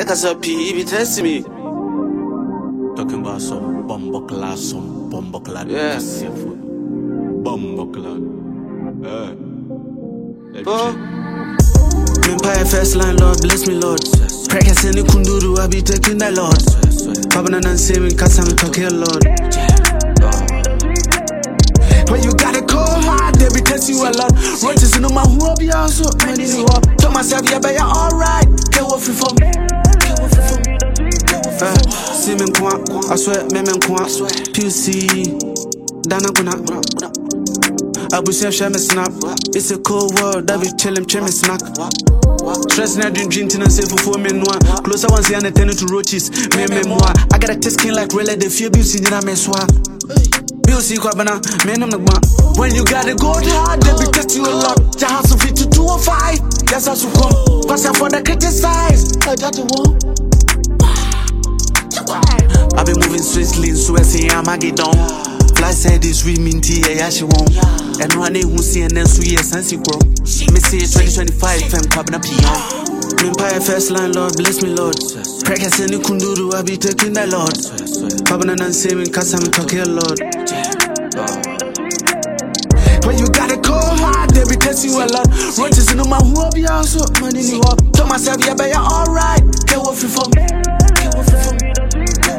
Yeah, cause a P be testing me. Talking about some bumbuckler, Yeah. Bumbuckler. Empire first line, Lord, bless me, Lord. Practice any kunduru, I be taking that, Lord. Pabana and saving, cause I'm talking, Lord. When you got a cold heart, they be testing you a lot. Roaches in my who be also many you up. Tell myself, yeah, but you're alright. Get what you from. See me, I swear, me, PUC, Dana Guna. I be share me snap. It's a cold world, that be chillin', me snack. Stress na drinking and say for 4 men noir. Closer ones here and attending to roaches. Me moi. I got a test skin like really the fear beauty in a meswa. Beauty kwabana, men on the one. When you got a gold heart, they be test you a lot. The house of it to 205. That's how you come. Cause I'm for the criticize. I got the one. I be moving swiftly, so I say I'm a get down. Fly said this with me, yeah, she won't. And one day who see and then so yes, and she grow. Me say 2025, I'm coming up here. Empire first line, Lord, bless me, Lord. Practice any kunduru, I be taking that, Lord. Pabana and saving, cause I'm talking, Lord. When you got a cold heart, they be testing you a lot. Roaches in my who be also money you up. Tell myself, yeah, but you're alright. Get what you from.